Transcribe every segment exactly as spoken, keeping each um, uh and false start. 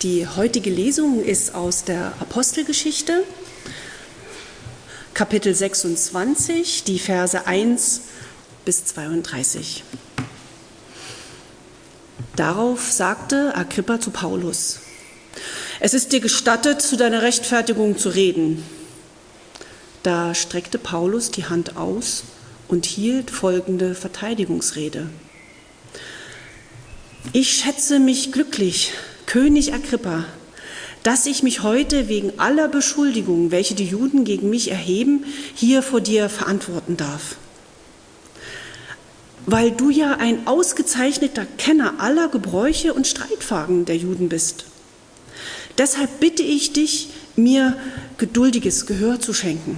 Die heutige Lesung ist aus der Apostelgeschichte, Kapitel sechsundzwanzig, die Verse eins bis zweiunddreißig. Darauf sagte Agrippa zu Paulus: Es ist dir gestattet, zu deiner Rechtfertigung zu reden. Da streckte Paulus die Hand aus und hielt folgende Verteidigungsrede: Ich schätze mich glücklich, König Agrippa, dass ich mich heute wegen aller Beschuldigungen, welche die Juden gegen mich erheben, hier vor dir verantworten darf. Weil du ja ein ausgezeichneter Kenner aller Gebräuche und Streitfragen der Juden bist. Deshalb bitte ich dich, mir geduldiges Gehör zu schenken.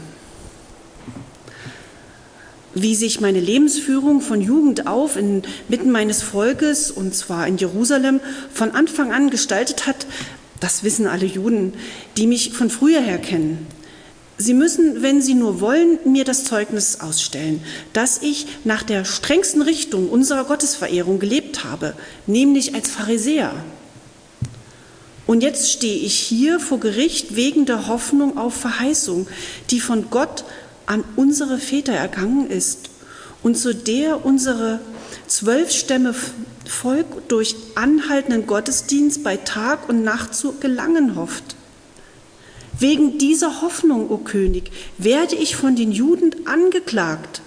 Wie sich meine Lebensführung von Jugend auf inmitten meines Volkes, und zwar in Jerusalem, von Anfang an gestaltet hat, das wissen alle Juden, die mich von früher her kennen. Sie müssen, wenn sie nur wollen, mir das Zeugnis ausstellen, dass ich nach der strengsten Richtung unserer Gottesverehrung gelebt habe, nämlich als Pharisäer. Und jetzt stehe ich hier vor Gericht wegen der Hoffnung auf Verheißung, die von Gott an unsere Väter ergangen ist und zu der unsere zwölf Stämme Volk durch anhaltenden Gottesdienst bei Tag und Nacht zu gelangen hofft. Wegen dieser Hoffnung, o König, werde ich von den Juden angeklagt.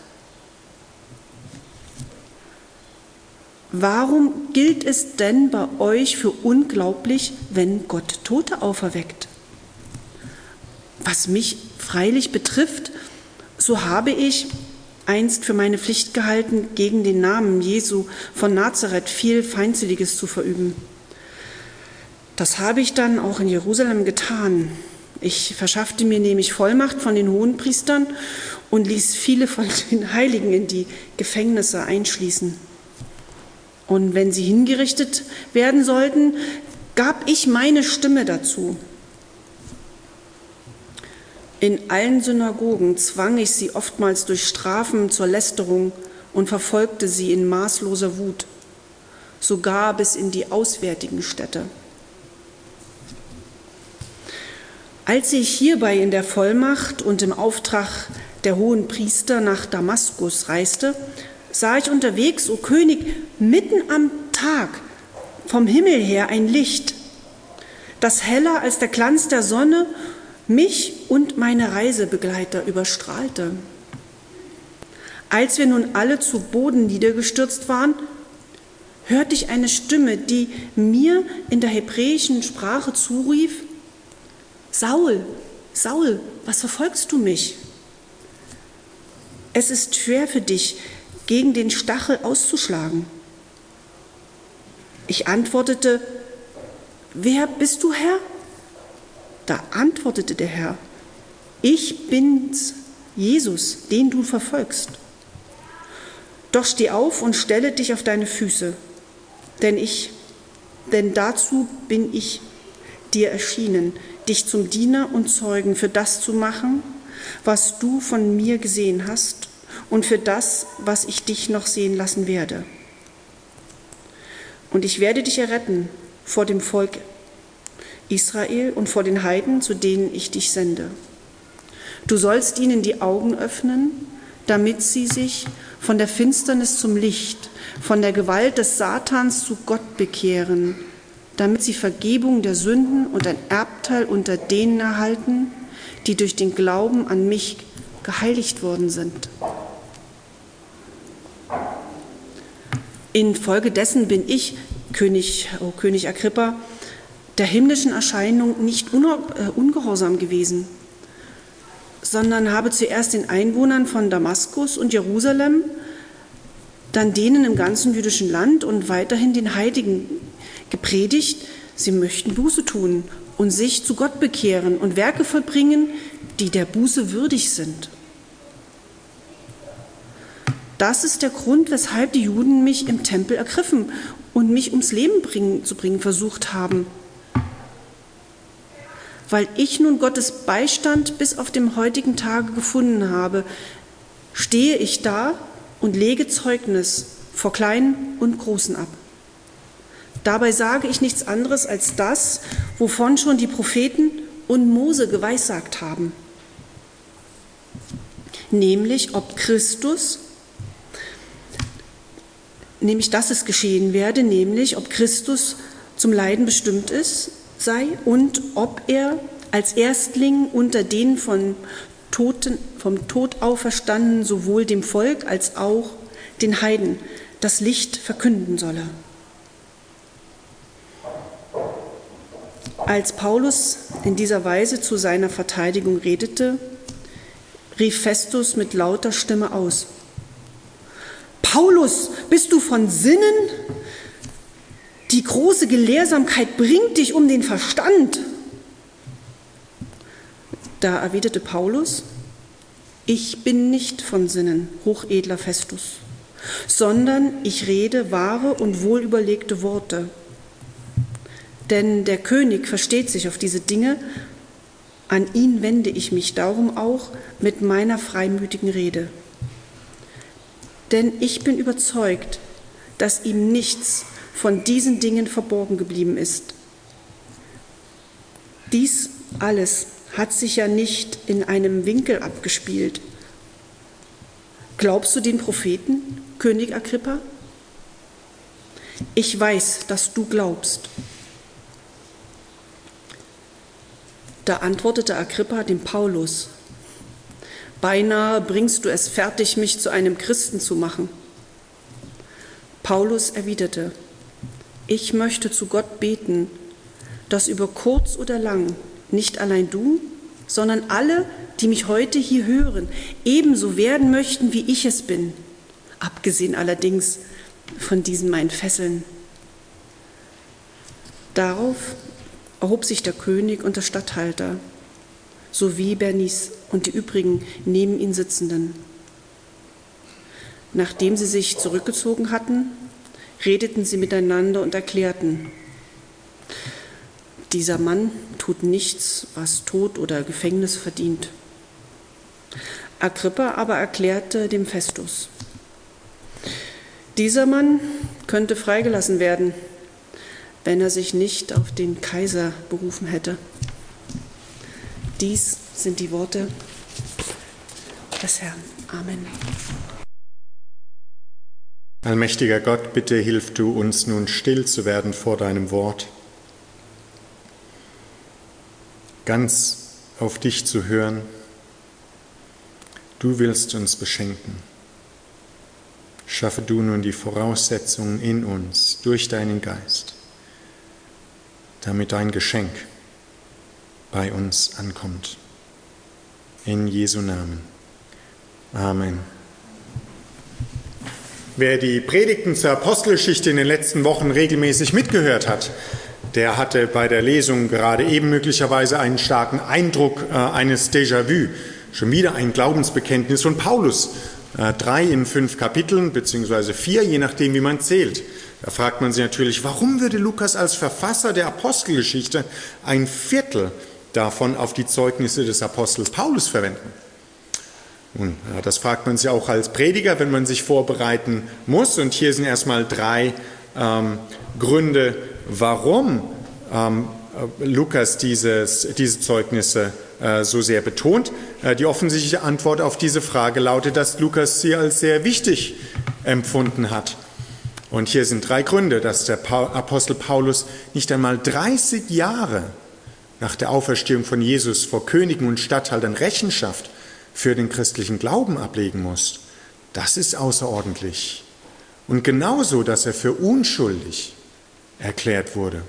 Warum gilt es denn bei euch für unglaublich, wenn Gott Tote auferweckt? Was mich freilich betrifft, so habe ich einst für meine Pflicht gehalten, gegen den Namen Jesu von Nazareth viel Feindseliges zu verüben. Das habe ich dann auch in Jerusalem getan. Ich verschaffte mir nämlich Vollmacht von den Hohenpriestern und ließ viele von den Heiligen in die Gefängnisse einschließen. Und wenn sie hingerichtet werden sollten, gab ich meine Stimme dazu. In allen Synagogen zwang ich sie oftmals durch Strafen zur Lästerung und verfolgte sie in maßloser Wut, sogar bis in die auswärtigen Städte. Als ich hierbei in der Vollmacht und im Auftrag der hohen Priester nach Damaskus reiste, sah ich unterwegs, o König, mitten am Tag vom Himmel her ein Licht, das heller als der Glanz der Sonne mich und meine Reisebegleiter überstrahlte. Als wir nun alle zu Boden niedergestürzt waren, hörte ich eine Stimme, die mir in der hebräischen Sprache zurief: Saul, Saul, was verfolgst du mich? Es ist schwer für dich, gegen den Stachel auszuschlagen. Ich antwortete: Wer bist du, Herr? Da antwortete der Herr: Ich bin's, Jesus, den du verfolgst. Doch steh auf und stelle dich auf deine Füße, denn ich, denn dazu bin ich dir erschienen, dich zum Diener und Zeugen für das zu machen, was du von mir gesehen hast, und für das, was ich dich noch sehen lassen werde. Und ich werde dich erretten vor dem Volk Israel und vor den Heiden, zu denen ich dich sende. Du sollst ihnen die Augen öffnen, damit sie sich von der Finsternis zum Licht, von der Gewalt des Satans zu Gott bekehren, damit sie Vergebung der Sünden und ein Erbteil unter denen erhalten, die durch den Glauben an mich geheiligt worden sind. Infolgedessen bin ich, König, oh König Agrippa, der himmlischen Erscheinung nicht ungehorsam gewesen, sondern habe zuerst den Einwohnern von Damaskus und Jerusalem, dann denen im ganzen jüdischen Land und weiterhin den Heiligen gepredigt, sie möchten Buße tun und sich zu Gott bekehren und Werke vollbringen, die der Buße würdig sind. Das ist der Grund, weshalb die Juden mich im Tempel ergriffen und mich ums Leben bringen, zu bringen versucht haben. Weil ich nun Gottes Beistand bis auf den heutigen Tage gefunden habe, stehe ich da und lege Zeugnis vor Kleinen und Großen ab. Dabei sage ich nichts anderes als das, wovon schon die Propheten und Mose geweissagt haben. Nämlich, ob Christus, nämlich, dass es geschehen werde, nämlich, ob Christus zum Leiden bestimmt ist, sei und ob er als Erstling unter den von Toten, vom Tod auferstandenen sowohl dem Volk als auch den Heiden das Licht verkünden solle. Als Paulus in dieser Weise zu seiner Verteidigung redete, rief Festus mit lauter Stimme aus: Paulus, bist du von Sinnen? Die große Gelehrsamkeit bringt dich um den Verstand. Da erwiderte Paulus: Ich bin nicht von Sinnen, hochedler Festus, sondern ich rede wahre und wohlüberlegte Worte. Denn der König versteht sich auf diese Dinge, an ihn wende ich mich darum auch mit meiner freimütigen Rede. Denn ich bin überzeugt, dass ihm nichts von diesen Dingen verborgen geblieben ist. Dies alles hat sich ja nicht in einem Winkel abgespielt. Glaubst du den Propheten, König Agrippa? Ich weiß, dass du glaubst. Da antwortete Agrippa dem Paulus: Beinahe bringst du es fertig, mich zu einem Christen zu machen. Paulus erwiderte: Ich möchte zu Gott beten, dass über kurz oder lang nicht allein du, sondern alle, die mich heute hier hören, ebenso werden möchten, wie ich es bin, abgesehen allerdings von diesen meinen Fesseln. Darauf erhob sich der König und der Statthalter, sowie Bernice und die übrigen neben ihn Sitzenden. Nachdem sie sich zurückgezogen hatten, redeten sie miteinander und erklärten: Dieser Mann tut nichts, was Tod oder Gefängnis verdient. Agrippa aber erklärte dem Festus: Dieser Mann könnte freigelassen werden, wenn er sich nicht auf den Kaiser berufen hätte. Dies sind die Worte des Herrn. Amen. Allmächtiger Gott, bitte hilf du uns nun still zu werden vor deinem Wort, ganz auf dich zu hören. Du willst uns beschenken. Schaffe du nun die Voraussetzungen in uns durch deinen Geist, damit dein Geschenk bei uns ankommt. In Jesu Namen. Amen. Wer die Predigten zur Apostelgeschichte in den letzten Wochen regelmäßig mitgehört hat, der hatte bei der Lesung gerade eben möglicherweise einen starken Eindruck äh, eines Déjà-vu. Schon wieder ein Glaubensbekenntnis von Paulus. Äh, drei in fünf Kapiteln, beziehungsweise vier, je nachdem, wie man zählt. Da fragt man sich natürlich, warum würde Lukas als Verfasser der Apostelgeschichte ein Viertel davon auf die Zeugnisse des Apostels Paulus verwenden? Nun, ja, das fragt man sich auch als Prediger, wenn man sich vorbereiten muss. Und hier sind erstmal drei ähm, Gründe, warum ähm, Lukas dieses, diese Zeugnisse äh, so sehr betont. Äh, die offensichtliche Antwort auf diese Frage lautet, dass Lukas sie als sehr wichtig empfunden hat. Und hier sind drei Gründe, dass der Apostel Paulus nicht einmal dreißig Jahre nach der Auferstehung von Jesus vor Königen und Statthaltern Rechenschaft für den christlichen Glauben ablegen muss. Das ist außerordentlich. Und genauso, dass er für unschuldig erklärt wurde.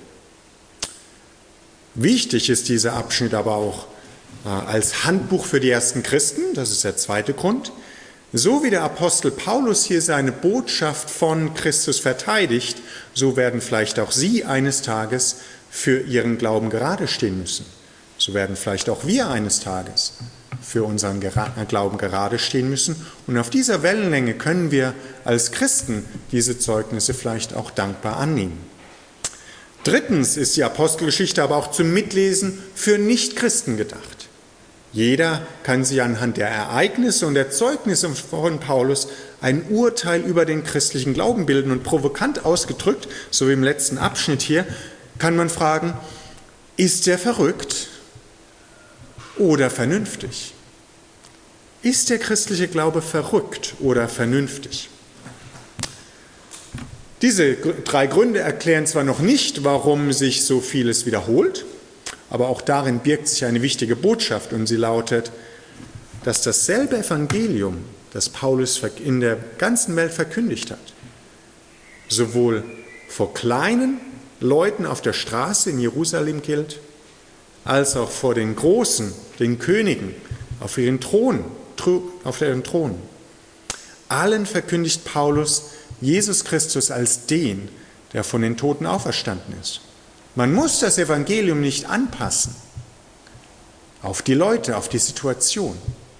Wichtig ist dieser Abschnitt aber auch äh, als Handbuch für die ersten Christen, das ist der zweite Grund. So wie der Apostel Paulus hier seine Botschaft von Christus verteidigt, so werden vielleicht auch Sie eines Tages für Ihren Glauben gerade stehen müssen. So werden vielleicht auch wir eines Tages für unseren Glauben gerade stehen müssen. Und auf dieser Wellenlänge können wir als Christen diese Zeugnisse vielleicht auch dankbar annehmen. Drittens ist die Apostelgeschichte aber auch zum Mitlesen für Nichtchristen gedacht. Jeder kann sich anhand der Ereignisse und der Zeugnisse von Paulus ein Urteil über den christlichen Glauben bilden. Und provokant ausgedrückt, so wie im letzten Abschnitt hier, kann man fragen, ist er verrückt oder vernünftig? Ist der christliche Glaube verrückt oder vernünftig? Diese drei Gründe erklären zwar noch nicht, warum sich so vieles wiederholt, aber auch darin birgt sich eine wichtige Botschaft und sie lautet, dass dasselbe Evangelium, das Paulus in der ganzen Welt verkündigt hat, sowohl vor kleinen Leuten auf der Straße in Jerusalem gilt, als auch vor den Großen, den Königen, auf ihren Thronen, auf ihren Thronen. Allen verkündigt Paulus Jesus Christus als den, der von den Toten auferstanden ist. Man muss das Evangelium nicht anpassen auf die Leute, auf die Situation.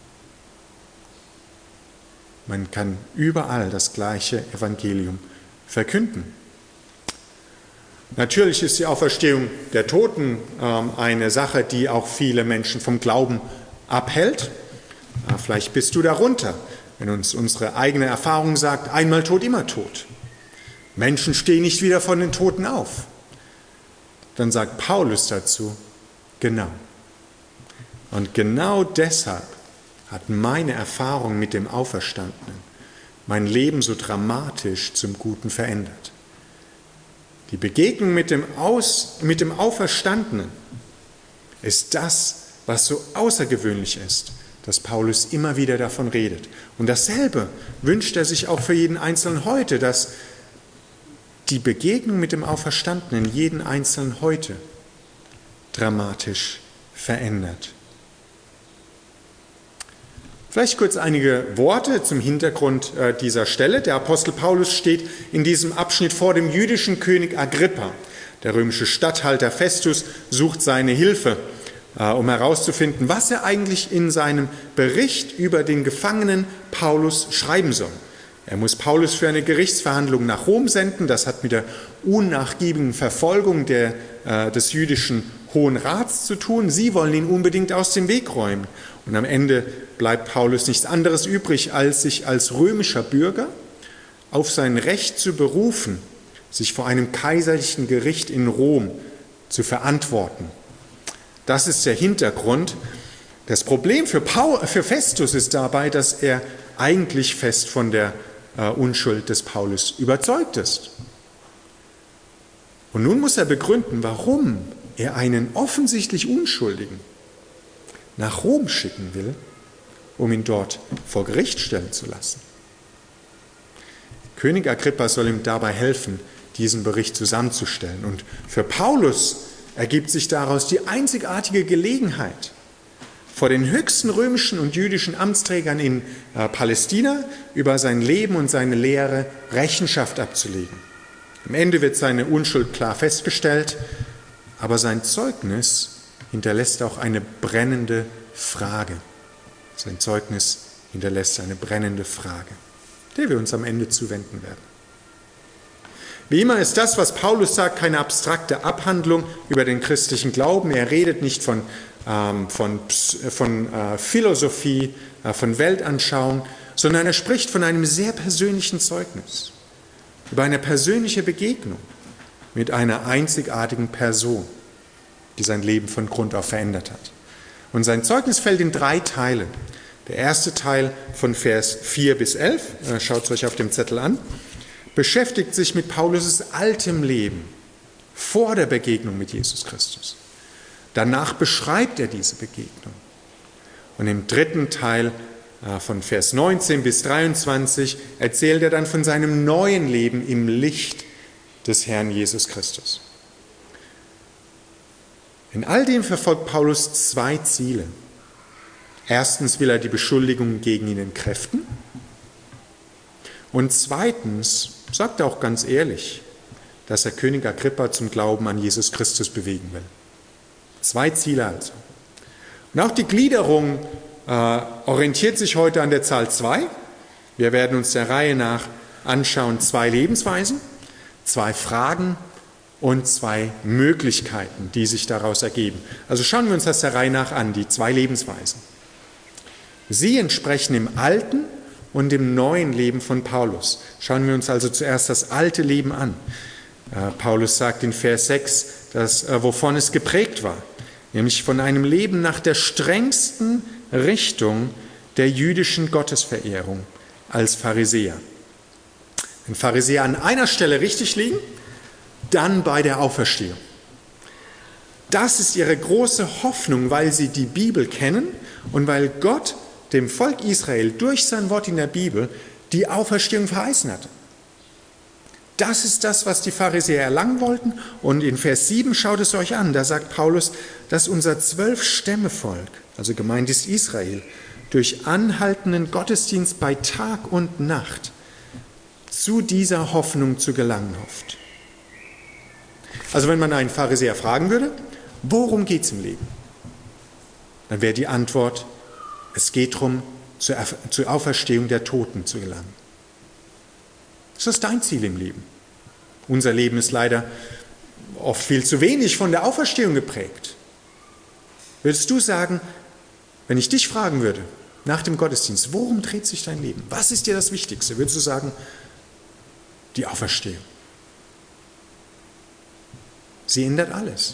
Man kann überall das gleiche Evangelium verkünden. Natürlich ist die Auferstehung der Toten ähm, eine Sache, die auch viele Menschen vom Glauben abhält. Ja, vielleicht bist du darunter, wenn uns unsere eigene Erfahrung sagt, einmal tot, immer tot. Menschen stehen nicht wieder von den Toten auf. Dann sagt Paulus dazu, genau. Und genau deshalb hat meine Erfahrung mit dem Auferstandenen mein Leben so dramatisch zum Guten verändert. Die Begegnung mit dem, Aus, mit dem Auferstandenen ist das, was so außergewöhnlich ist, dass Paulus immer wieder davon redet. Und dasselbe wünscht er sich auch für jeden Einzelnen heute, dass die Begegnung mit dem Auferstandenen jeden Einzelnen heute dramatisch verändert. Vielleicht kurz einige Worte zum Hintergrund dieser Stelle. Der Apostel Paulus steht in diesem Abschnitt vor dem jüdischen König Agrippa. Der römische Statthalter Festus sucht seine Hilfe, um herauszufinden, was er eigentlich in seinem Bericht über den Gefangenen Paulus schreiben soll. Er muss Paulus für eine Gerichtsverhandlung nach Rom senden. Das hat mit der unnachgiebigen Verfolgung der, äh, des jüdischen Hohen Rats zu tun. Sie wollen ihn unbedingt aus dem Weg räumen. Und am Ende bleibt Paulus nichts anderes übrig, als sich als römischer Bürger auf sein Recht zu berufen, sich vor einem kaiserlichen Gericht in Rom zu verantworten. Das ist der Hintergrund. Das Problem für, Paul, für Festus ist dabei, dass er eigentlich fest von der äh, Unschuld des Paulus überzeugt ist. Und nun muss er begründen, warum er einen offensichtlich Unschuldigen nach Rom schicken will, um ihn dort vor Gericht stellen zu lassen. König Agrippa soll ihm dabei helfen, diesen Bericht zusammenzustellen. Und für Paulus ergibt sich daraus die einzigartige Gelegenheit, vor den höchsten römischen und jüdischen Amtsträgern in äh, Palästina über sein Leben und seine Lehre Rechenschaft abzulegen. Am Ende wird seine Unschuld klar festgestellt, aber sein Zeugnis hinterlässt auch eine brennende Frage. Sein Zeugnis hinterlässt eine brennende Frage, der wir uns am Ende zuwenden werden. Wie immer ist das, was Paulus sagt, keine abstrakte Abhandlung über den christlichen Glauben. Er redet nicht von, ähm, von, von äh, Philosophie, äh, von Weltanschauung, sondern er spricht von einem sehr persönlichen Zeugnis, über eine persönliche Begegnung mit einer einzigartigen Person, die sein Leben von Grund auf verändert hat. Und sein Zeugnis fällt in drei Teile. Der erste Teil von Vers vier bis elf, äh, schaut es euch auf dem Zettel an, beschäftigt sich mit Paulus' altem Leben vor der Begegnung mit Jesus Christus. Danach beschreibt er diese Begegnung. Und im dritten Teil von Vers neunzehn bis dreiundzwanzig erzählt er dann von seinem neuen Leben im Licht des Herrn Jesus Christus. In all dem verfolgt Paulus zwei Ziele. Erstens will er die Beschuldigungen gegen ihn entkräften. Und zweitens sagt er auch ganz ehrlich, dass er König Agrippa zum Glauben an Jesus Christus bewegen will. Zwei Ziele also. Und auch die Gliederung äh, orientiert sich heute an der Zahl zwei. Wir werden uns der Reihe nach anschauen, zwei Lebensweisen, zwei Fragen und zwei Möglichkeiten, die sich daraus ergeben. Also schauen wir uns das der Reihe nach an, die zwei Lebensweisen. Sie entsprechen dem alten und dem neuen Leben von Paulus. Schauen wir uns also zuerst das alte Leben an. Äh, Paulus sagt in Vers sechs, dass, äh, wovon es geprägt war, nämlich von einem Leben nach der strengsten Richtung der jüdischen Gottesverehrung als Pharisäer. Wenn Pharisäer an einer Stelle richtig liegen, dann bei der Auferstehung. Das ist ihre große Hoffnung, weil sie die Bibel kennen und weil Gott dem Volk Israel durch sein Wort in der Bibel die Auferstehung verheißen hat. Das ist das, was die Pharisäer erlangen wollten. Und in Vers sieben schaut es euch an, da sagt Paulus, dass unser Zwölf-Stämme-Volk, also gemeint ist Israel, durch anhaltenden Gottesdienst bei Tag und Nacht zu dieser Hoffnung zu gelangen hofft. Also wenn man einen Pharisäer fragen würde, worum geht es im Leben? Dann wäre die Antwort, es geht darum, zur, zur Auferstehung der Toten zu gelangen. Das ist dein Ziel im Leben. Unser Leben ist leider oft viel zu wenig von der Auferstehung geprägt. Würdest du sagen, wenn ich dich fragen würde, nach dem Gottesdienst, worum dreht sich dein Leben? Was ist dir das Wichtigste? Würdest du sagen, die Auferstehung. Sie ändert alles.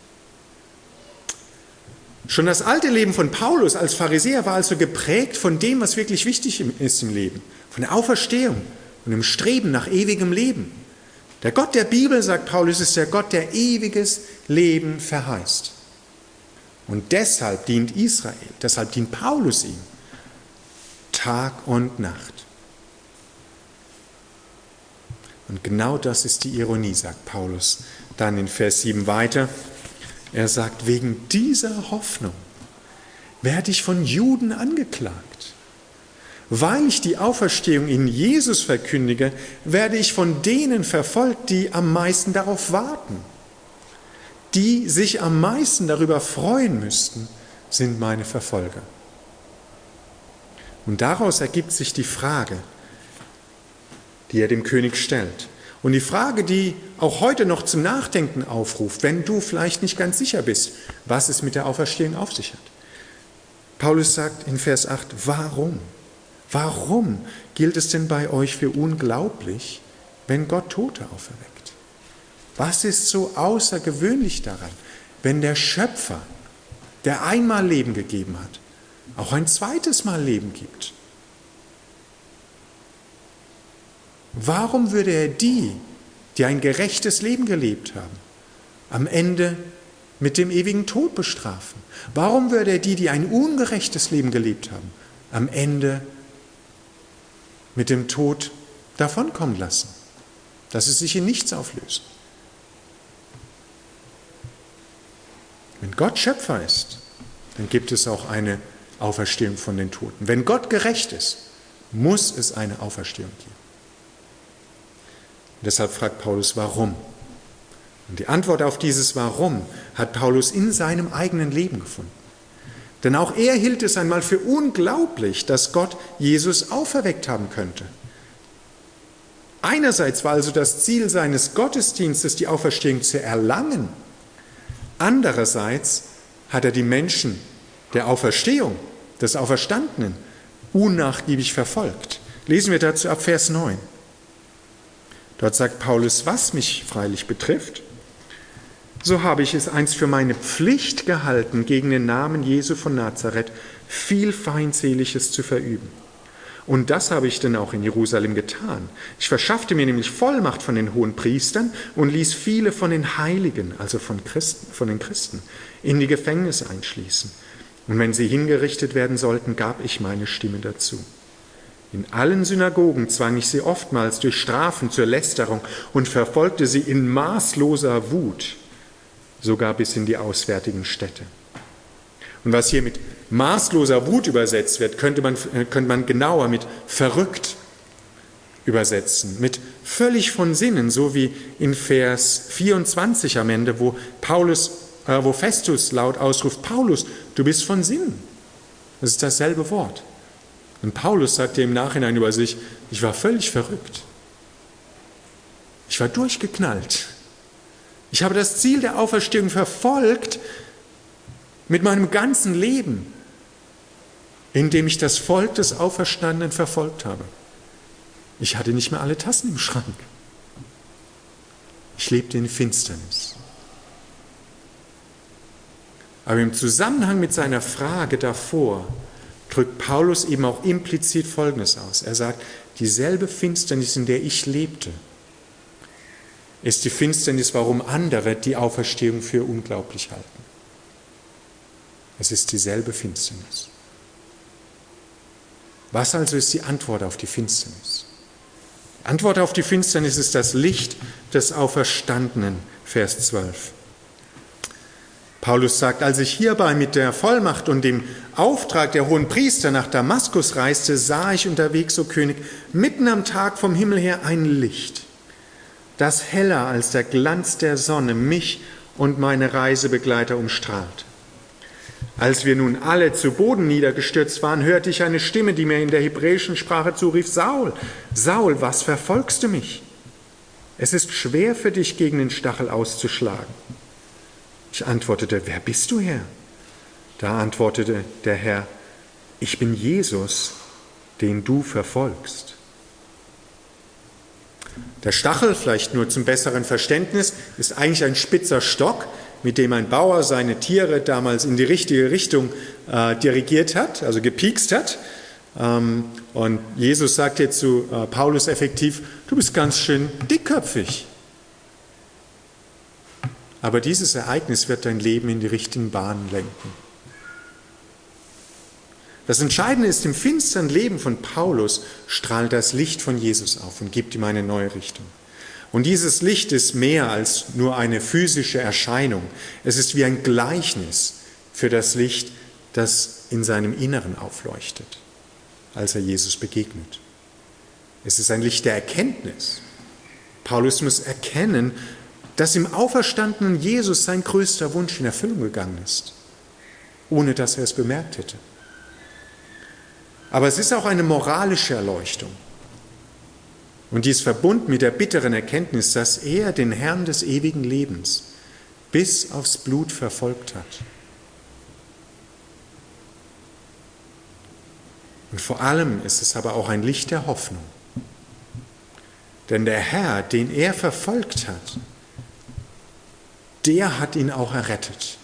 Schon das alte Leben von Paulus als Pharisäer war also geprägt von dem, was wirklich wichtig ist im Leben. Von der Auferstehung und dem Streben nach ewigem Leben. Der Gott der Bibel, sagt Paulus, ist der Gott, der ewiges Leben verheißt. Und deshalb dient Israel, deshalb dient Paulus ihm, Tag und Nacht. Und genau das ist die Ironie, sagt Paulus dann in Vers sieben weiter. Er sagt, wegen dieser Hoffnung werde ich von Juden angeklagt. Weil ich die Auferstehung in Jesus verkündige, werde ich von denen verfolgt, die am meisten darauf warten. Die sich am meisten darüber freuen müssten, sind meine Verfolger. Und daraus ergibt sich die Frage, die er dem König stellt. Und die Frage, die auch heute noch zum Nachdenken aufruft, wenn du vielleicht nicht ganz sicher bist, was es mit der Auferstehung auf sich hat. Paulus sagt in Vers acht, warum? Warum gilt es denn bei euch für unglaublich, wenn Gott Tote auferweckt? Was ist so außergewöhnlich daran, wenn der Schöpfer, der einmal Leben gegeben hat, auch ein zweites Mal Leben gibt? Warum würde er die, die ein gerechtes Leben gelebt haben, am Ende mit dem ewigen Tod bestrafen? Warum würde er die, die ein ungerechtes Leben gelebt haben, am Ende mit dem Tod davonkommen lassen, dass es sich in nichts auflöst? Wenn Gott Schöpfer ist, dann gibt es auch eine Auferstehung von den Toten. Wenn Gott gerecht ist, muss es eine Auferstehung geben. Und deshalb fragt Paulus, warum? Und die Antwort auf dieses Warum hat Paulus in seinem eigenen Leben gefunden. Denn auch er hielt es einmal für unglaublich, dass Gott Jesus auferweckt haben könnte. Einerseits war also das Ziel seines Gottesdienstes, die Auferstehung zu erlangen. Andererseits hat er die Menschen der Auferstehung, des Auferstandenen, unnachgiebig verfolgt. Lesen wir dazu ab Vers neun. Dort sagt Paulus, was mich freilich betrifft, so habe ich es einst für meine Pflicht gehalten, gegen den Namen Jesu von Nazareth viel Feindseliges zu verüben. Und das habe ich denn auch in Jerusalem getan. Ich verschaffte mir nämlich Vollmacht von den hohen Priestern und ließ viele von den Heiligen, also von Christen, von den Christen, in die Gefängnisse einschließen. Und wenn sie hingerichtet werden sollten, gab ich meine Stimme dazu. In allen Synagogen zwang ich sie oftmals durch Strafen zur Lästerung und verfolgte sie in maßloser Wut, sogar bis in die auswärtigen Städte. Und was hier mit maßloser Wut übersetzt wird, könnte man, könnte man genauer mit verrückt übersetzen, mit völlig von Sinnen, so wie in Vers vierundzwanzig am Ende, wo, Paulus, äh, wo Festus laut ausruft, Paulus, du bist von Sinnen. Das ist dasselbe Wort. Und Paulus sagte im Nachhinein über sich, ich war völlig verrückt. Ich war durchgeknallt. Ich habe das Ziel der Auferstehung verfolgt mit meinem ganzen Leben, indem ich das Volk des Auferstandenen verfolgt habe. Ich hatte nicht mehr alle Tassen im Schrank. Ich lebte in Finsternis. Aber im Zusammenhang mit seiner Frage davor drückt Paulus eben auch implizit Folgendes aus. Er sagt, dieselbe Finsternis, in der ich lebte, ist die Finsternis, warum andere die Auferstehung für unglaublich halten. Es ist dieselbe Finsternis. Was also ist die Antwort auf die Finsternis? Die Antwort auf die Finsternis ist das Licht des Auferstandenen, Vers zwölf. Paulus sagt, als ich hierbei mit der Vollmacht und dem Auftrag der hohen Priester nach Damaskus reiste, sah ich unterwegs, o König, mitten am Tag vom Himmel her ein Licht, das heller als der Glanz der Sonne mich und meine Reisebegleiter umstrahlt. Als wir nun alle zu Boden niedergestürzt waren, hörte ich eine Stimme, die mir in der hebräischen Sprache zurief, Saul, Saul, was verfolgst du mich? Es ist schwer für dich, gegen den Stachel auszuschlagen. Ich antwortete, wer bist du, Herr? Da antwortete der Herr, ich bin Jesus, den du verfolgst. Der Stachel, vielleicht nur zum besseren Verständnis, ist eigentlich ein spitzer Stock, mit dem ein Bauer seine Tiere damals in die richtige Richtung äh, dirigiert hat, also gepiekst hat. Ähm, und Jesus sagt jetzt zu äh, Paulus effektiv, du bist ganz schön dickköpfig. Aber dieses Ereignis wird dein Leben in die richtigen Bahnen lenken. Das Entscheidende ist, im finsteren Leben von Paulus strahlt das Licht von Jesus auf und gibt ihm eine neue Richtung. Und dieses Licht ist mehr als nur eine physische Erscheinung. Es ist wie ein Gleichnis für das Licht, das in seinem Inneren aufleuchtet, als er Jesus begegnet. Es ist ein Licht der Erkenntnis. Paulus muss erkennen, dass im auferstandenen Jesus sein größter Wunsch in Erfüllung gegangen ist, ohne dass er es bemerkt hätte. Aber es ist auch eine moralische Erleuchtung. Und die ist verbunden mit der bitteren Erkenntnis, dass er den Herrn des ewigen Lebens bis aufs Blut verfolgt hat. Und vor allem ist es aber auch ein Licht der Hoffnung. Denn der Herr, den er verfolgt hat, der hat ihn auch errettet.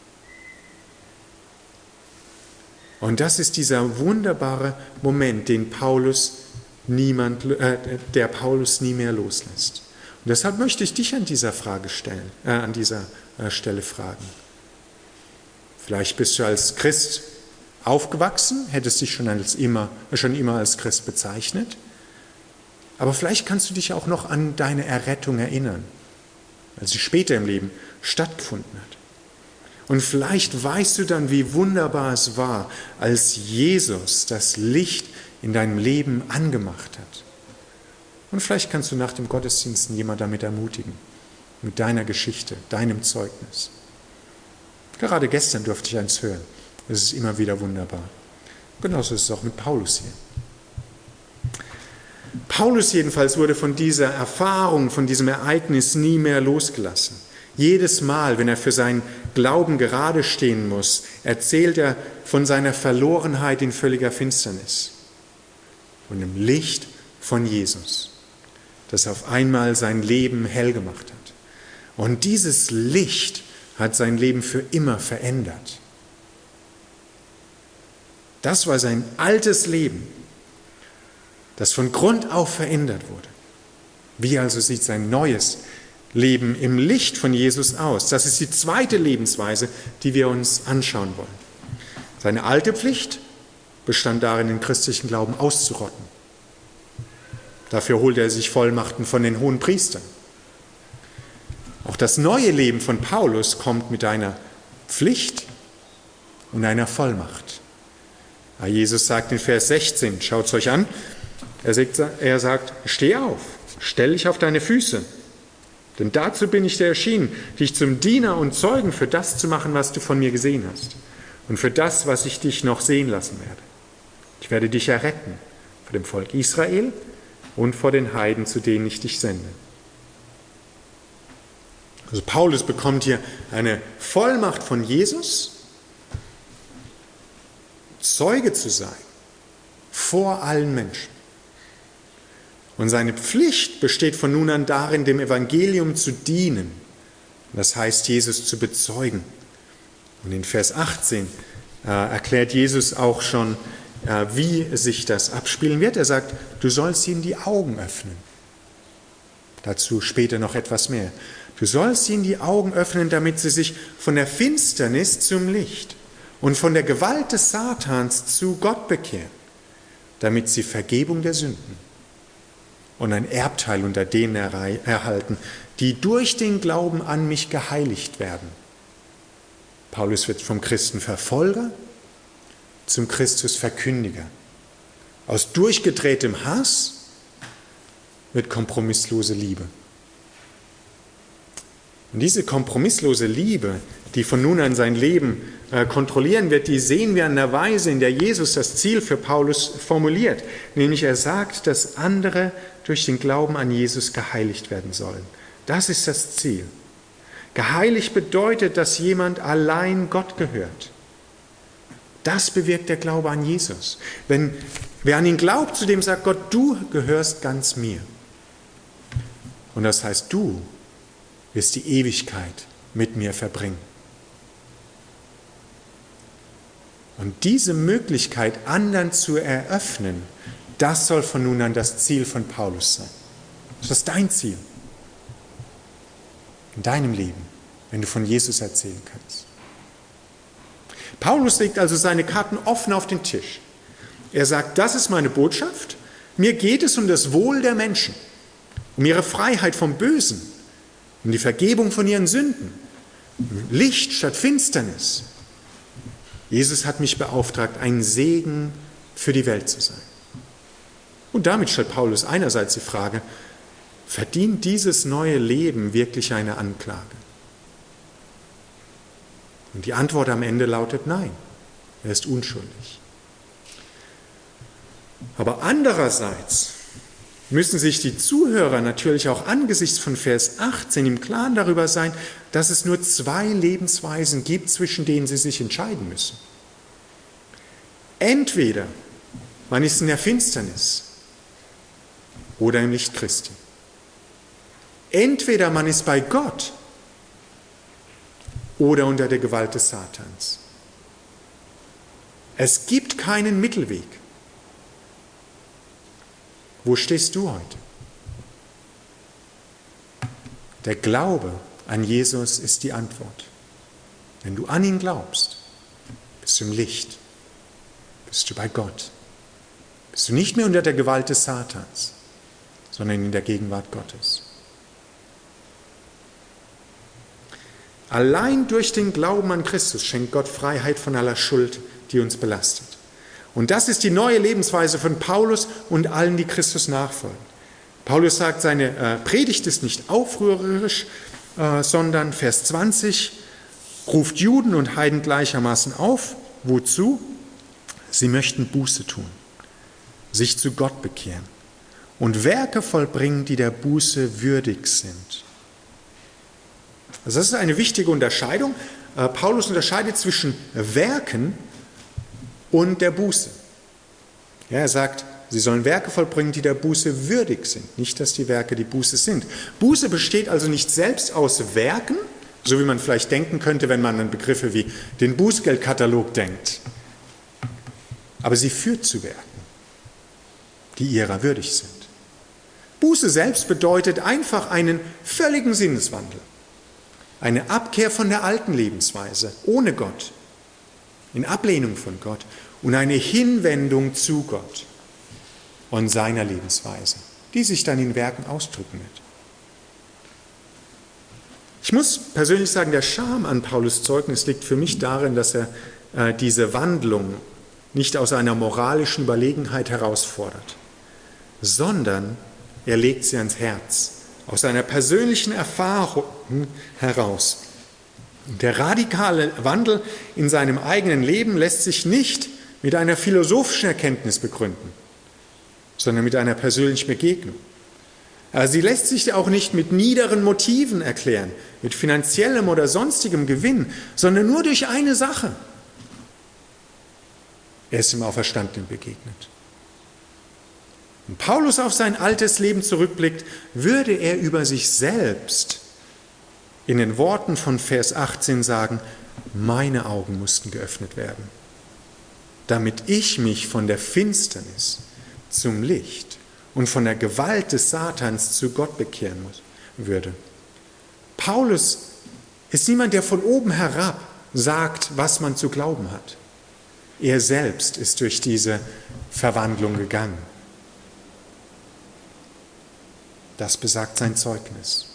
Und das ist dieser wunderbare Moment, den Paulus niemand, äh, der Paulus nie mehr loslässt. Und deshalb möchte ich dich an dieser Frage stellen, äh, an dieser äh, Stelle fragen. Vielleicht bist du als Christ aufgewachsen, hättest dich schon als immer, schon immer als Christ bezeichnet. Aber vielleicht kannst du dich auch noch an deine Errettung erinnern, als sie später im Leben stattgefunden hat. Und vielleicht weißt du dann, wie wunderbar es war, als Jesus das Licht in deinem Leben angemacht hat. Und vielleicht kannst du nach dem Gottesdienst jemand damit ermutigen, mit deiner Geschichte, deinem Zeugnis. Gerade gestern durfte ich eins hören. Es ist immer wieder wunderbar. Genauso ist es auch mit Paulus hier. Paulus jedenfalls wurde von dieser Erfahrung, von diesem Ereignis nie mehr losgelassen. Jedes Mal, wenn er für seinen Glauben gerade stehen muss, erzählt er von seiner Verlorenheit in völliger Finsternis, von dem Licht von Jesus, das auf einmal sein Leben hell gemacht hat. Und dieses Licht hat sein Leben für immer verändert. Das war sein altes Leben, das von Grund auf verändert wurde. Wie also sieht sein neues Leben im Licht von Jesus aus? Das ist die zweite Lebensweise, die wir uns anschauen wollen. Seine alte Pflicht bestand darin, den christlichen Glauben auszurotten. Dafür holte er sich Vollmachten von den hohen Priestern. Auch das neue Leben von Paulus kommt mit einer Pflicht und einer Vollmacht. Jesus sagt in Vers sechzehn, schaut es euch an, er sagt, er sagt, steh auf, stell dich auf deine Füße, denn dazu bin ich dir erschienen, dich zum Diener und Zeugen für das zu machen, was du von mir gesehen hast und für das, was ich dich noch sehen lassen werde. Ich werde dich erretten vor dem Volk Israel und vor den Heiden, zu denen ich dich sende. Also Paulus bekommt hier eine Vollmacht von Jesus, Zeuge zu sein vor allen Menschen. Und seine Pflicht besteht von nun an darin, dem Evangelium zu dienen. Das heißt, Jesus zu bezeugen. Und in Vers achtzehn äh, erklärt Jesus auch schon, äh, wie sich das abspielen wird. Er sagt, du sollst ihnen die Augen öffnen. Dazu später noch etwas mehr. Du sollst ihnen die Augen öffnen, damit sie sich von der Finsternis zum Licht und von der Gewalt des Satans zu Gott bekehren, damit sie Vergebung der Sünden und ein Erbteil unter denen erhalten, die durch den Glauben an mich geheiligt werden. Paulus wird vom Christenverfolger zum Christusverkündiger. Aus durchgedrehtem Hass wird kompromisslose Liebe. Und diese kompromisslose Liebe, die von nun an sein Leben äh, kontrollieren wird, die sehen wir an der Weise, in der Jesus das Ziel für Paulus formuliert. Nämlich er sagt, dass andere durch den Glauben an Jesus geheiligt werden sollen. Das ist das Ziel. Geheiligt bedeutet, dass jemand allein Gott gehört. Das bewirkt der Glaube an Jesus. Wenn wer an ihn glaubt, zu dem sagt Gott, du gehörst ganz mir. Und das heißt, du wirst die Ewigkeit mit mir verbringen. Und diese Möglichkeit, anderen zu eröffnen, das soll von nun an das Ziel von Paulus sein. Das ist dein Ziel. In deinem Leben, wenn du von Jesus erzählen kannst. Paulus legt also seine Karten offen auf den Tisch. Er sagt, das ist meine Botschaft. Mir geht es um das Wohl der Menschen, um ihre Freiheit vom Bösen, um die Vergebung von ihren Sünden, Licht statt Finsternis. Jesus hat mich beauftragt, ein Segen für die Welt zu sein. Und damit stellt Paulus einerseits die Frage, verdient dieses neue Leben wirklich eine Anklage? Und die Antwort am Ende lautet nein, er ist unschuldig. Aber andererseits müssen sich die Zuhörer natürlich auch angesichts von Vers achtzehn im Klaren darüber sein, dass es nur zwei Lebensweisen gibt, zwischen denen sie sich entscheiden müssen. Entweder man ist in der Finsternis oder im Licht Christi. Entweder man ist bei Gott oder unter der Gewalt des Satans. Es gibt keinen Mittelweg. Wo stehst du heute? Der Glaube an Jesus ist die Antwort. Wenn du an ihn glaubst, bist du im Licht, bist du bei Gott. Bist du nicht mehr unter der Gewalt des Satans, sondern in der Gegenwart Gottes. Allein durch den Glauben an Christus schenkt Gott Freiheit von aller Schuld, die uns belastet. Und das ist die neue Lebensweise von Paulus und allen, die Christus nachfolgen. Paulus sagt, seine äh, Predigt ist nicht aufrührerisch, äh, sondern Vers zwanzig ruft Juden und Heiden gleichermaßen auf. Wozu? Sie möchten Buße tun, sich zu Gott bekehren und Werke vollbringen, die der Buße würdig sind. Also das ist eine wichtige Unterscheidung. Äh, Paulus unterscheidet zwischen Werken und der Buße. Ja, er sagt, sie sollen Werke vollbringen, die der Buße würdig sind. Nicht, dass die Werke die Buße sind. Buße besteht also nicht selbst aus Werken, so wie man vielleicht denken könnte, wenn man an Begriffe wie den Bußgeldkatalog denkt. Aber sie führt zu Werken, die ihrer würdig sind. Buße selbst bedeutet einfach einen völligen Sinneswandel. Eine Abkehr von der alten Lebensweise, ohne Gott, in Ablehnung von Gott und eine Hinwendung zu Gott und seiner Lebensweise, die sich dann in Werken ausdrücken wird. Ich muss persönlich sagen, der Charme an Paulus' Zeugnis liegt für mich darin, dass er äh, diese Wandlung nicht aus einer moralischen Überlegenheit herausfordert, sondern er legt sie ans Herz, aus einer persönlichen Erfahrung heraus. Der radikale Wandel in seinem eigenen Leben lässt sich nicht mit einer philosophischen Erkenntnis begründen, sondern mit einer persönlichen Begegnung. Sie lässt sich auch nicht mit niederen Motiven erklären, mit finanziellem oder sonstigem Gewinn, sondern nur durch eine Sache. Er ist dem Auferstandenen begegnet. Wenn Paulus auf sein altes Leben zurückblickt, würde er über sich selbst in den Worten von Vers achtzehn sagen, meine Augen mussten geöffnet werden, damit ich mich von der Finsternis zum Licht und von der Gewalt des Satans zu Gott bekehren muss, würde. Paulus ist niemand, der von oben herab sagt, was man zu glauben hat. Er selbst ist durch diese Verwandlung gegangen. Das besagt sein Zeugnis.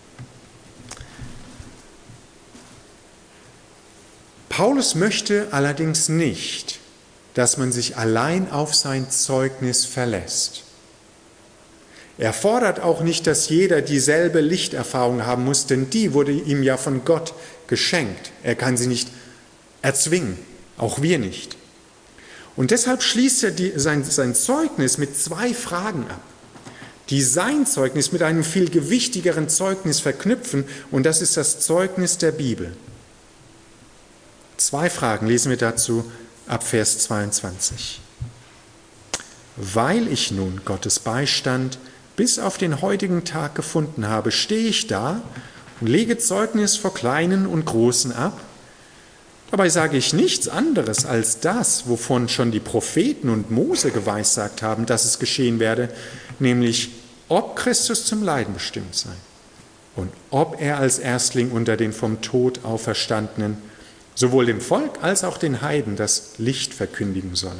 Paulus möchte allerdings nicht, dass man sich allein auf sein Zeugnis verlässt. Er fordert auch nicht, dass jeder dieselbe Lichterfahrung haben muss, denn die wurde ihm ja von Gott geschenkt. Er kann sie nicht erzwingen, auch wir nicht. Und deshalb schließt er die, sein, sein Zeugnis mit zwei Fragen ab, die sein Zeugnis mit einem viel gewichtigeren Zeugnis verknüpfen, und das ist das Zeugnis der Bibel. Zwei Fragen lesen wir dazu ab Vers zweiundzwanzig. Weil ich nun Gottes Beistand bis auf den heutigen Tag gefunden habe, stehe ich da und lege Zeugnis vor Kleinen und Großen ab. Dabei sage ich nichts anderes als das, wovon schon die Propheten und Mose geweissagt haben, dass es geschehen werde, nämlich ob Christus zum Leiden bestimmt sei und ob er als Erstling unter den vom Tod Auferstandenen sowohl dem Volk als auch den Heiden das Licht verkündigen solle.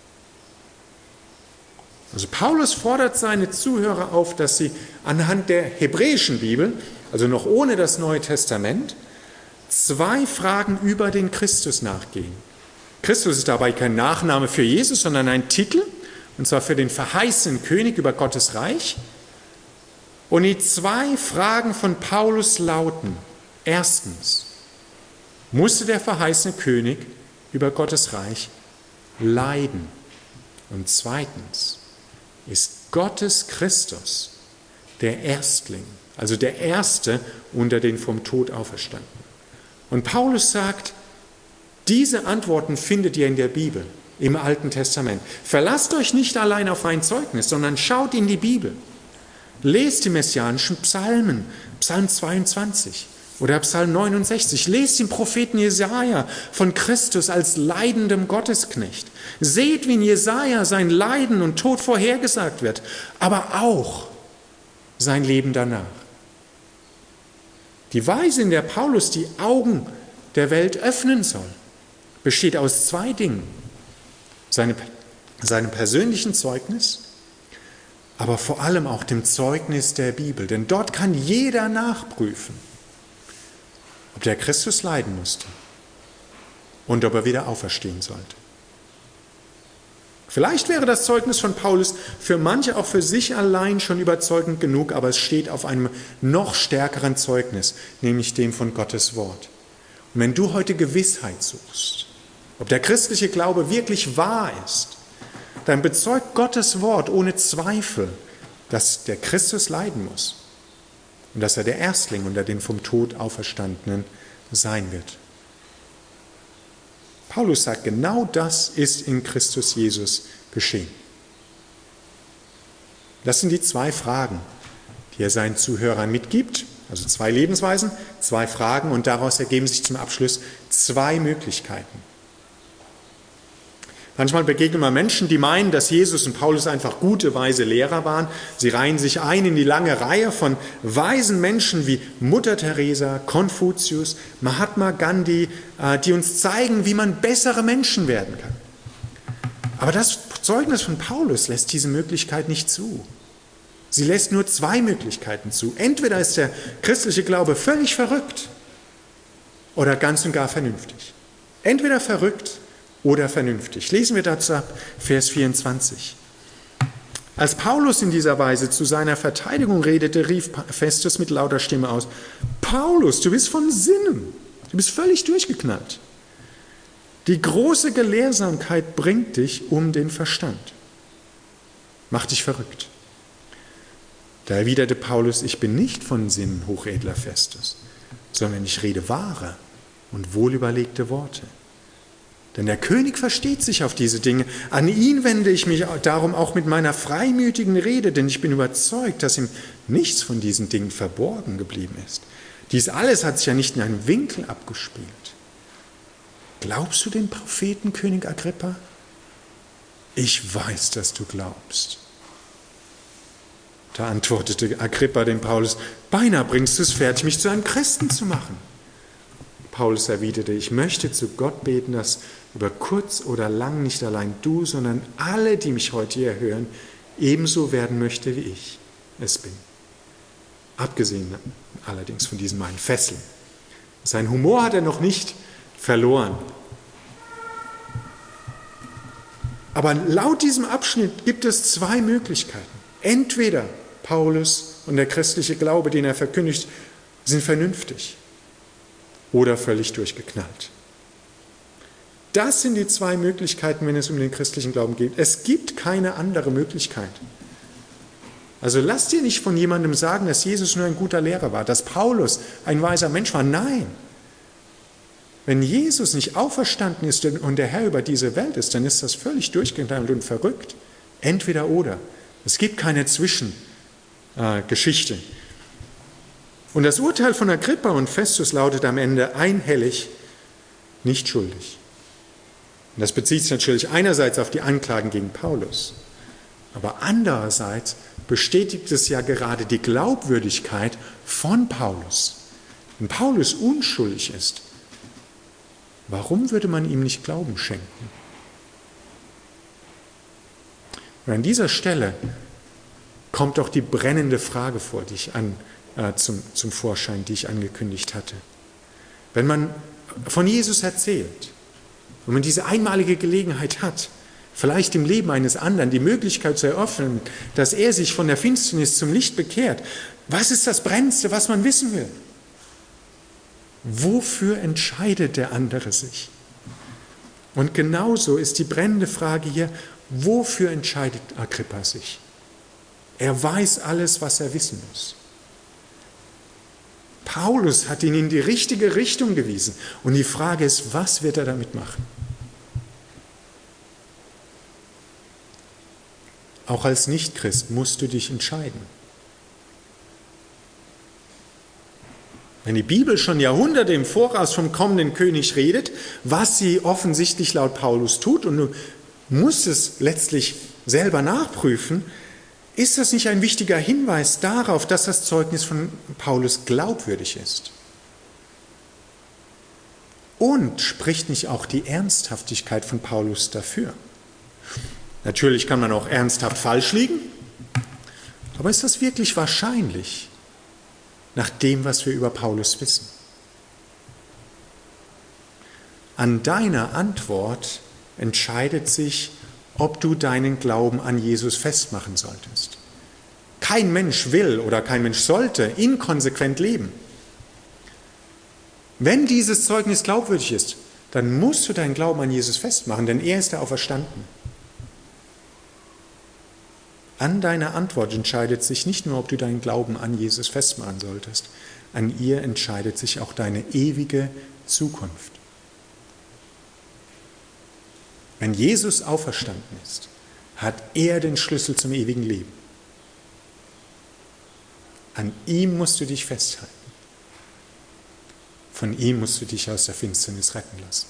Also Paulus fordert seine Zuhörer auf, dass sie anhand der hebräischen Bibel, also noch ohne das Neue Testament, zwei Fragen über den Christus nachgehen. Christus ist dabei kein Nachname für Jesus, sondern ein Titel, und zwar für den verheißenen König über Gottes Reich. Und die zwei Fragen von Paulus lauten: Erstens, musste der verheißene König über Gottes Reich leiden? Und zweitens, ist Gottes Christus der Erstling, also der Erste unter den vom Tod Auferstandenen? Und Paulus sagt, diese Antworten findet ihr in der Bibel, im Alten Testament. Verlasst euch nicht allein auf ein Zeugnis, sondern schaut in die Bibel. Lest die messianischen Psalmen, Psalm zweiundzwanzig oder Psalm neunundsechzig. Lest den Propheten Jesaja von Christus als leidendem Gottesknecht. Seht, wie in Jesaja sein Leiden und Tod vorhergesagt wird, aber auch sein Leben danach. Die Weise, in der Paulus die Augen der Welt öffnen soll, besteht aus zwei Dingen. Seine, seinem persönlichen Zeugnis, aber vor allem auch dem Zeugnis der Bibel. Denn dort kann jeder nachprüfen, ob der Christus leiden musste und ob er wieder auferstehen sollte. Vielleicht wäre das Zeugnis von Paulus für manche auch für sich allein schon überzeugend genug, aber es steht auf einem noch stärkeren Zeugnis, nämlich dem von Gottes Wort. Und wenn du heute Gewissheit suchst, ob der christliche Glaube wirklich wahr ist, dann bezeugt Gottes Wort ohne Zweifel, dass der Christus leiden muss und dass er der Erstling unter den vom Tod Auferstandenen sein wird. Paulus sagt, genau das ist in Christus Jesus geschehen. Das sind die zwei Fragen, die er seinen Zuhörern mitgibt, also zwei Lebensweisen, zwei Fragen, und daraus ergeben sich zum Abschluss zwei Möglichkeiten. Manchmal begegnen wir Menschen, die meinen, dass Jesus und Paulus einfach gute, weise Lehrer waren. Sie reihen sich ein in die lange Reihe von weisen Menschen wie Mutter Teresa, Konfuzius, Mahatma Gandhi, die uns zeigen, wie man bessere Menschen werden kann. Aber das Zeugnis von Paulus lässt diese Möglichkeit nicht zu. Sie lässt nur zwei Möglichkeiten zu. Entweder ist der christliche Glaube völlig verrückt oder ganz und gar vernünftig. Entweder verrückt oder vernünftig. Lesen wir dazu ab Vers vierundzwanzig. Als Paulus in dieser Weise zu seiner Verteidigung redete, rief Festus mit lauter Stimme aus: Paulus, du bist von Sinnen, du bist völlig durchgeknallt. Die große Gelehrsamkeit bringt dich um den Verstand. Macht dich verrückt. Da erwiderte Paulus, ich bin nicht von Sinn, hochedler Festus, sondern ich rede wahre und wohlüberlegte Worte. Denn der König versteht sich auf diese Dinge. An ihn wende ich mich darum auch mit meiner freimütigen Rede, denn ich bin überzeugt, dass ihm nichts von diesen Dingen verborgen geblieben ist. Dies alles hat sich ja nicht in einem Winkel abgespielt. Glaubst du den Propheten, König Agrippa? Ich weiß, dass du glaubst. Da antwortete Agrippa dem Paulus, beinahe bringst du es fertig, mich zu einem Christen zu machen. Paulus erwiderte, ich möchte zu Gott beten, dass über kurz oder lang nicht allein du, sondern alle, die mich heute hier hören, ebenso werden möchte, wie ich es bin. Abgesehen allerdings von diesen meinen Fesseln. Sein Humor hat er noch nicht verloren. Aber laut diesem Abschnitt gibt es zwei Möglichkeiten. Entweder Paulus und der christliche Glaube, den er verkündigt, sind vernünftig oder völlig durchgeknallt. Das sind die zwei Möglichkeiten, wenn es um den christlichen Glauben geht. Es gibt keine andere Möglichkeit. Also lass dir nicht von jemandem sagen, dass Jesus nur ein guter Lehrer war, dass Paulus ein weiser Mensch war. Nein. Wenn Jesus nicht auferstanden ist und der Herr über diese Welt ist, dann ist das völlig durchgeknallt und verrückt. Entweder oder. Es gibt keine Zwischengeschichte. Und das Urteil von Agrippa und Festus lautet am Ende einhellig, nicht schuldig. Und das bezieht sich natürlich einerseits auf die Anklagen gegen Paulus, aber andererseits bestätigt es ja gerade die Glaubwürdigkeit von Paulus. Wenn Paulus unschuldig ist, warum würde man ihm nicht Glauben schenken? Und an dieser Stelle kommt auch die brennende Frage vor, die ich an, äh, zum, zum Vorschein, die ich angekündigt hatte. Wenn man von Jesus erzählt, wenn man diese einmalige Gelegenheit hat, vielleicht im Leben eines anderen die Möglichkeit zu eröffnen, dass er sich von der Finsternis zum Licht bekehrt, was ist das Brennendste, was man wissen will? Wofür entscheidet der andere sich? Und genauso ist die brennende Frage hier, wofür entscheidet Agrippa sich? Er weiß alles, was er wissen muss. Paulus hat ihn in die richtige Richtung gewiesen. Und die Frage ist, was wird er damit machen? Auch als Nichtchrist musst du dich entscheiden. Wenn die Bibel schon Jahrhunderte im Voraus vom kommenden König redet, was sie offensichtlich laut Paulus tut, und du musst es letztlich selber nachprüfen, ist das nicht ein wichtiger Hinweis darauf, dass das Zeugnis von Paulus glaubwürdig ist? Und spricht nicht auch die Ernsthaftigkeit von Paulus dafür? Natürlich kann man auch ernsthaft falsch liegen, aber ist das wirklich wahrscheinlich, nach dem, was wir über Paulus wissen? An deiner Antwort entscheidet sich, ob du deinen Glauben an Jesus festmachen solltest. Kein Mensch will oder kein Mensch sollte inkonsequent leben. Wenn dieses Zeugnis glaubwürdig ist, dann musst du deinen Glauben an Jesus festmachen, denn er ist der Auferstanden. An deiner Antwort entscheidet sich nicht nur, ob du deinen Glauben an Jesus festmachen solltest, an ihr entscheidet sich auch deine ewige Zukunft. Wenn Jesus auferstanden ist, hat er den Schlüssel zum ewigen Leben. An ihm musst du dich festhalten. Von ihm musst du dich aus der Finsternis retten lassen.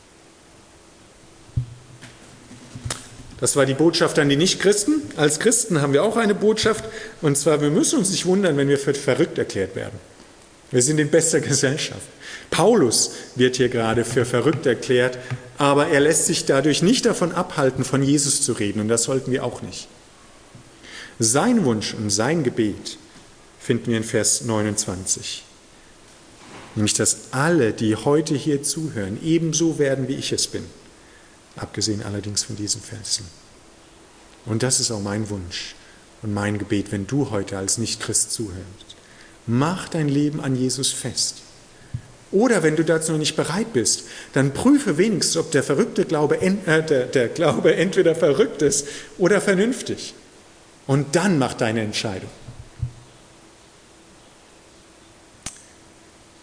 Das war die Botschaft an die Nichtchristen. Als Christen haben wir auch eine Botschaft, und zwar, wir müssen uns nicht wundern, wenn wir für verrückt erklärt werden. Wir sind in bester Gesellschaft. Paulus wird hier gerade für verrückt erklärt, aber er lässt sich dadurch nicht davon abhalten, von Jesus zu reden, und das sollten wir auch nicht. Sein Wunsch und sein Gebet finden wir in Vers neunundzwanzig. Nämlich, dass alle, die heute hier zuhören, ebenso werden, wie ich es bin. Abgesehen allerdings von diesen Versen. Und das ist auch mein Wunsch und mein Gebet, wenn du heute als Nichtchrist zuhörst. Mach dein Leben an Jesus fest. Oder wenn du dazu noch nicht bereit bist, dann prüfe wenigstens, ob der, verrückte Glaube, äh, der, der Glaube entweder verrückt ist oder vernünftig. Und dann mach deine Entscheidung.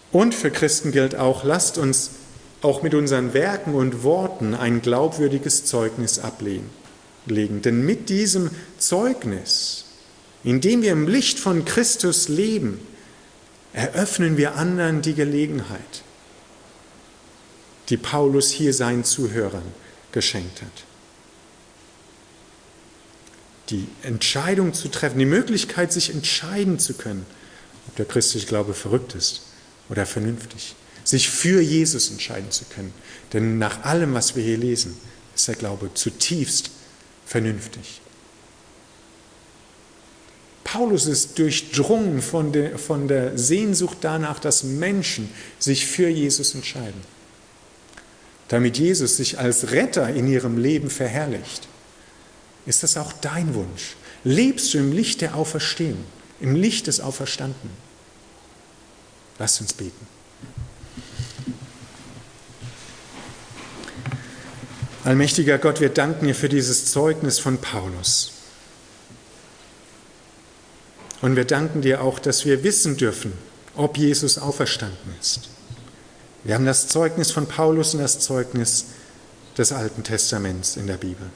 Und für Christen gilt auch, lasst uns auch mit unseren Werken und Worten ein glaubwürdiges Zeugnis ablegen. Denn mit diesem Zeugnis, indem wir im Licht von Christus leben, eröffnen wir anderen die Gelegenheit, die Paulus hier seinen Zuhörern geschenkt hat. Die Entscheidung zu treffen, die Möglichkeit, sich entscheiden zu können, ob der christliche Glaube verrückt ist oder vernünftig, sich für Jesus entscheiden zu können. Denn nach allem, was wir hier lesen, ist der Glaube zutiefst vernünftig. Paulus ist durchdrungen von der, von der Sehnsucht danach, dass Menschen sich für Jesus entscheiden, damit Jesus sich als Retter in ihrem Leben verherrlicht. Ist das auch dein Wunsch? Lebst du im Licht der Auferstehung, im Licht des Auferstandenen? Lasst uns beten. Allmächtiger Gott, wir danken dir für dieses Zeugnis von Paulus. Und wir danken dir auch, dass wir wissen dürfen, ob Jesus auferstanden ist. Wir haben das Zeugnis von Paulus und das Zeugnis des Alten Testaments in der Bibel.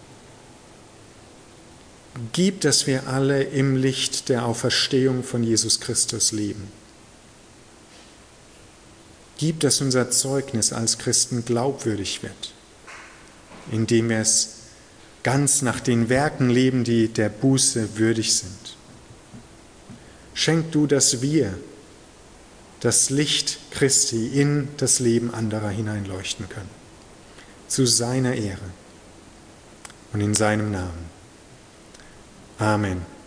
Gib, dass wir alle im Licht der Auferstehung von Jesus Christus leben. Gib, dass unser Zeugnis als Christen glaubwürdig wird, indem wir es ganz nach den Werken leben, die der Buße würdig sind. Schenk du, dass wir das Licht Christi in das Leben anderer hineinleuchten können, zu seiner Ehre und in seinem Namen. Amen.